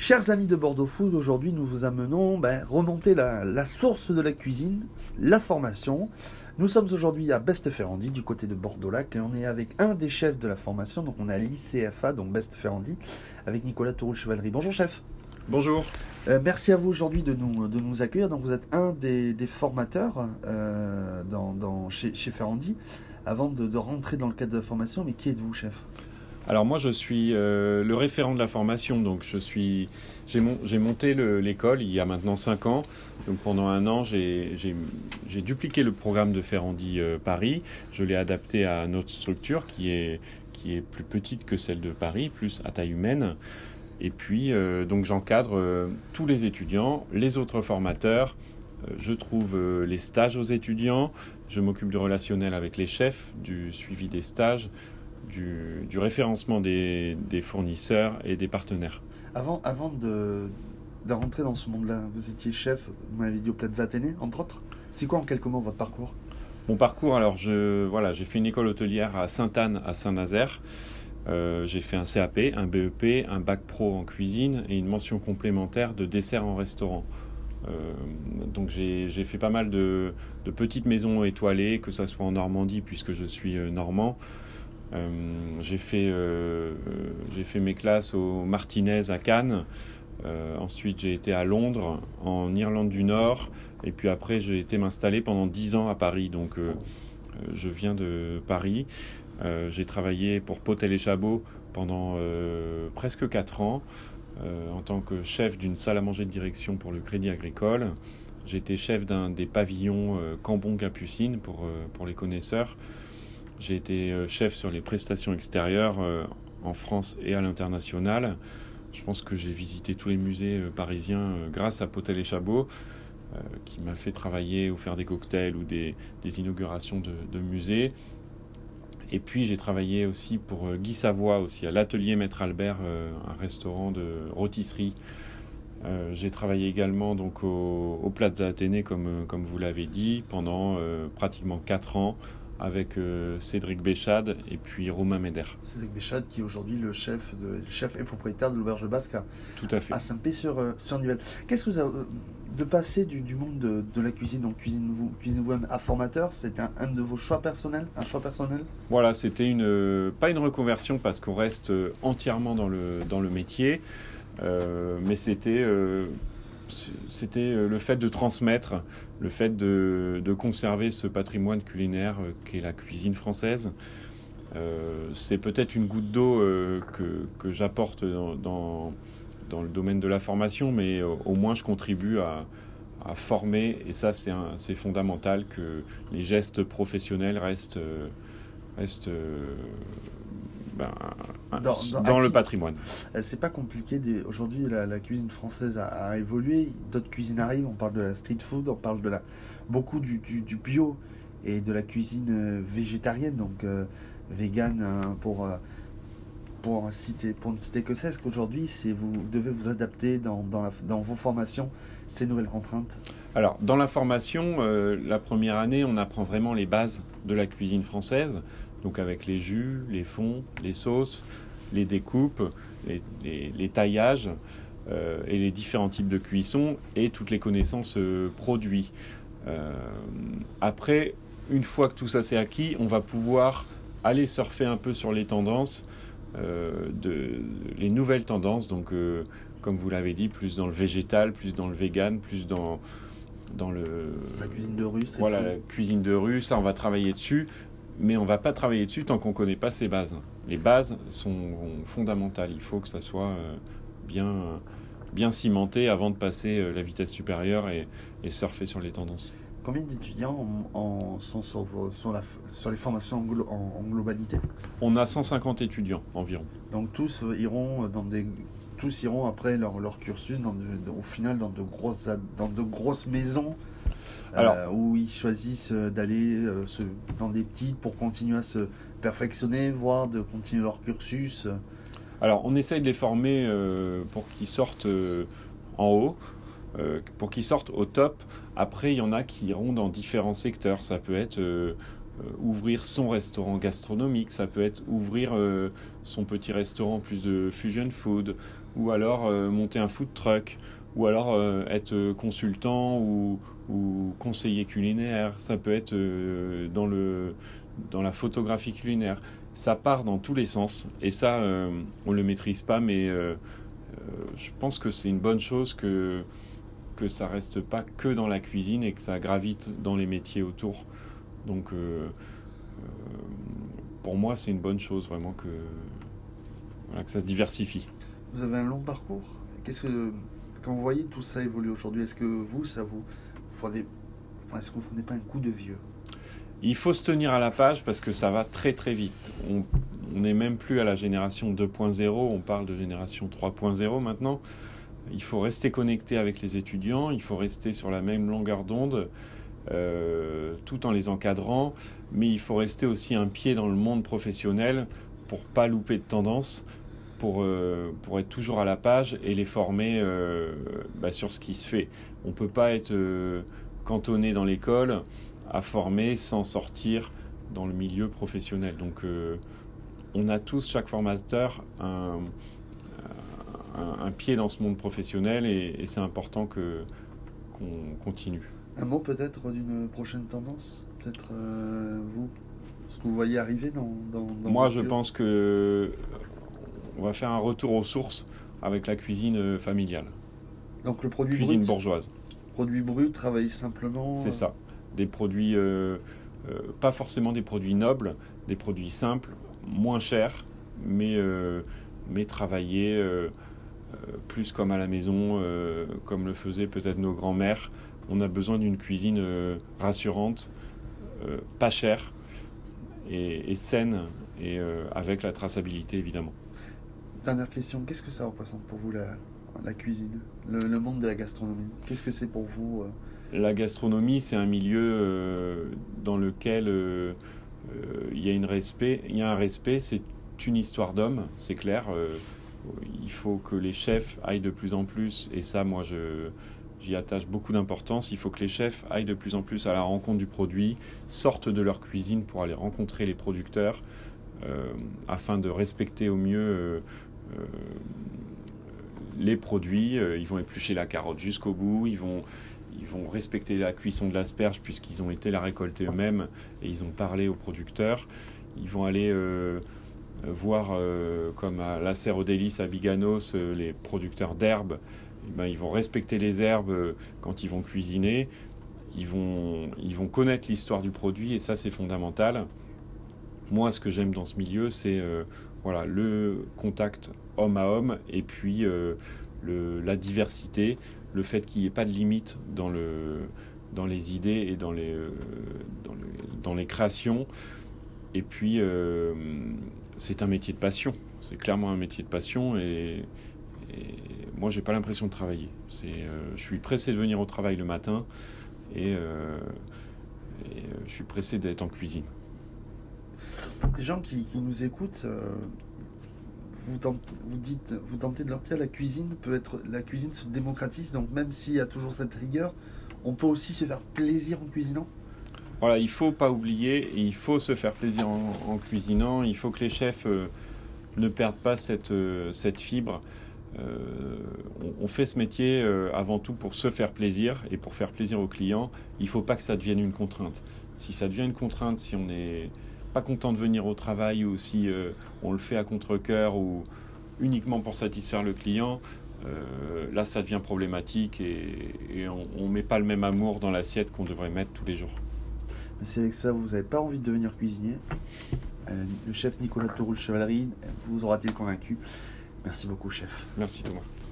Chers amis de Bordeaux Food, aujourd'hui nous vous amenons remonter la source de la cuisine, la formation. Nous sommes aujourd'hui à Best-Ferrandi, du côté de Bordeaux-Lac, et on est avec un des chefs de la formation, donc on est à l'ICFA, donc Best-Ferrandi, avec Nicolas Touroul-Chevalerie. Bonjour chef. Bonjour. Merci à vous aujourd'hui de nous accueillir. Donc vous êtes un des formateurs chez Ferrandi. Avant de rentrer dans le cadre de la formation, mais qui êtes-vous chef ? Alors moi je suis le référent de la formation, donc j'ai monté l'école il y a maintenant 5 ans. Donc pendant un an j'ai dupliqué le programme de Ferrandi Paris. Je l'ai adapté à notre structure qui est plus petite que celle de Paris, plus à taille humaine. Et puis donc j'encadre tous les étudiants, les autres formateurs, je trouve les stages aux étudiants, je m'occupe du relationnel avec les chefs, du suivi des stages, du référencement des fournisseurs et des partenaires. Avant de rentrer dans ce monde-là, vous étiez chef, vous m'avez dit au Plaza Athénée, entre autres. C'est quoi en quelques mots votre parcours ? Mon parcours, alors j'ai fait une école hôtelière à Sainte-Anne, à Saint-Nazaire. J'ai fait un CAP, un BEP, un bac pro en cuisine et une mention complémentaire de dessert en restaurant. Donc j'ai fait pas mal de petites maisons étoilées, que ça soit en Normandie puisque je suis normand. J'ai fait mes classes au Martinez à Cannes. Ensuite j'ai été à Londres, en Irlande du Nord, et puis après j'ai été m'installer pendant 10 ans à Paris. Donc je viens de Paris. J'ai travaillé pour Potel et Chabot pendant presque 4 ans en tant que chef d'une salle à manger de direction pour le Crédit Agricole. J'étais chef d'un des pavillons Cambon-Capucine pour les connaisseurs. J'ai été chef sur les prestations extérieures en France et à l'international. Je pense que j'ai visité tous les musées parisiens grâce à Potel et Chabot, qui m'a fait travailler ou faire des cocktails ou des inaugurations de musées. Et puis j'ai travaillé aussi pour Guy Savoy, aussi à l'atelier Maître Albert, un restaurant de rôtisserie. J'ai travaillé également donc au Plaza Athénée, comme vous l'avez dit, pendant pratiquement 4 ans, avec Cédric Béchade et puis Romain Méder. Cédric Béchade qui est aujourd'hui le chef et propriétaire de l'Auberge Basque Tout à fait. à Saint-Pé-sur-Nivelle. Qu'est-ce que vous avez de passer du monde de la cuisine, donc cuisinez-vous à formateur, c'était un de vos choix personnels, un choix personnel ? Voilà, c'était pas une reconversion parce qu'on reste entièrement dans le métier, mais c'était le fait de transmettre, le fait de conserver ce patrimoine culinaire qu'est la cuisine française. C'est peut-être une goutte d'eau que j'apporte dans le domaine de la formation, mais au moins je contribue à former, et ça c'est fondamental que les gestes professionnels restent dans le patrimoine. C'est pas compliqué. Aujourd'hui, la cuisine française a évolué. D'autres cuisines arrivent. On parle de la street food, on parle beaucoup du bio et de la cuisine végétarienne, donc vegan pour ne citer que ça. Est-ce qu'aujourd'hui, vous devez vous adapter dans vos formations ces nouvelles contraintes ? Alors, dans la formation, la première année, on apprend vraiment les bases de la cuisine française. Donc avec les jus, les fonds, les sauces, les découpes, les taillages et les différents types de cuisson et toutes les connaissances produits. Après, une fois que tout ça c'est acquis, on va pouvoir aller surfer un peu sur les tendances, les nouvelles tendances. Donc comme vous l'avez dit, plus dans le végétal, plus dans le vegan, plus dans la cuisine de rue. Voilà, la cuisine de rue, ça on va travailler dessus. Mais on ne va pas travailler dessus tant qu'on ne connaît pas ces bases. Les bases sont fondamentales. Il faut que ça soit bien cimenté avant de passer la vitesse supérieure et surfer sur les tendances. Combien d'étudiants sont sur les formations en globalité ? On a 150 étudiants environ. Donc tous iront après leur cursus au final dans de grosses maisons. Où ils choisissent d'aller dans des petites pour continuer à se perfectionner, voire de continuer leur cursus. Alors, on essaye de les former pour qu'ils sortent en haut, pour qu'ils sortent au top. Après, il y en a qui iront dans différents secteurs. Ça peut être ouvrir son restaurant gastronomique, ça peut être ouvrir son petit restaurant plus de fusion food, ou alors monter un food truck, ou alors être consultant ou conseiller culinaire. Ça peut être dans la photographie culinaire. Ça part dans tous les sens, et ça, on ne le maîtrise pas, mais je pense que c'est une bonne chose que ça reste pas que dans la cuisine et que ça gravite dans les métiers autour. Donc pour moi, c'est une bonne chose vraiment que ça se diversifie. Vous avez un long parcours. Quand vous voyez tout ça évoluer aujourd'hui, est-ce que est-ce que vous prenez pas un coup de vieux? Il faut se tenir à la page parce que ça va très très vite. On n'est même plus à la génération 2.0, on parle de génération 3.0 maintenant. Il faut rester connecté avec les étudiants, il faut rester sur la même longueur d'onde, tout en les encadrant, mais il faut rester aussi un pied dans le monde professionnel pour pas louper de tendance, pour être toujours à la page et les former sur ce qui se fait. On ne peut pas être cantonné dans l'école à former sans sortir dans le milieu professionnel. Donc on a tous, chaque formateur, un pied dans ce monde professionnel et c'est important qu'on continue. Un mot peut-être d'une prochaine tendance? Peut-être ce que vous voyez arriver dans Moi, je pense que on va faire un retour aux sources avec la cuisine familiale. Donc le produit cuisine brut. Bourgeoise. Produit brut, travailler simplement. C'est ça. Des produits, pas forcément des produits nobles, des produits simples, moins chers, mais travaillés plus comme à la maison, comme le faisaient peut-être nos grands-mères. On a besoin d'une cuisine rassurante, pas chère et saine, et avec la traçabilité évidemment. Dernière question, qu'est-ce que ça représente pour vous la cuisine, le monde de la gastronomie? Qu'est-ce que c'est pour vous La gastronomie, c'est un milieu dans lequel il y a un respect, c'est une histoire d'homme, c'est clair. Il faut que les chefs aillent de plus en plus, et ça, moi, j'y attache beaucoup d'importance. Il faut que les chefs aillent de plus en plus à la rencontre du produit, sortent de leur cuisine pour aller rencontrer les producteurs, afin de respecter au mieux les produits. Ils vont éplucher la carotte jusqu'au bout, ils vont respecter la cuisson de l'asperge puisqu'ils ont été la récolter eux-mêmes et ils ont parlé aux producteurs. Ils vont aller voir, comme à la Serre aux Délices à Biganos, les producteurs d'herbes. Ils vont respecter les herbes quand ils vont cuisiner. Ils vont connaître l'histoire du produit et ça, c'est fondamental. Moi, ce que j'aime dans ce milieu, c'est le contact homme à homme et puis la diversité, le fait qu'il n'y ait pas de limite dans les idées et dans les créations. Et puis, c'est un métier de passion. C'est clairement un métier de passion et moi, j'ai pas l'impression de travailler. Je suis pressé de venir au travail le matin et je suis pressé d'être en cuisine. Les gens qui nous écoutent, vous tentez de leur dire la cuisine se démocratise, donc même s'il y a toujours cette rigueur, on peut aussi se faire plaisir en cuisinant. Voilà, il faut pas oublier, il faut se faire plaisir en cuisinant, il faut que les chefs ne perdent pas cette fibre. On fait ce métier avant tout pour se faire plaisir et pour faire plaisir aux clients. Il ne faut pas que ça devienne une contrainte. Si ça devient une contrainte, si on n'est pas content de venir au travail ou si on le fait à contre-cœur ou uniquement pour satisfaire le client, là ça devient problématique et on ne met pas le même amour dans l'assiette qu'on devrait mettre tous les jours. Si avec ça vous n'avez pas envie de devenir cuisinier, le chef Nicolas Touroul-Chevalerie vous aura-t-il convaincu? Merci beaucoup, chef. Merci Thomas.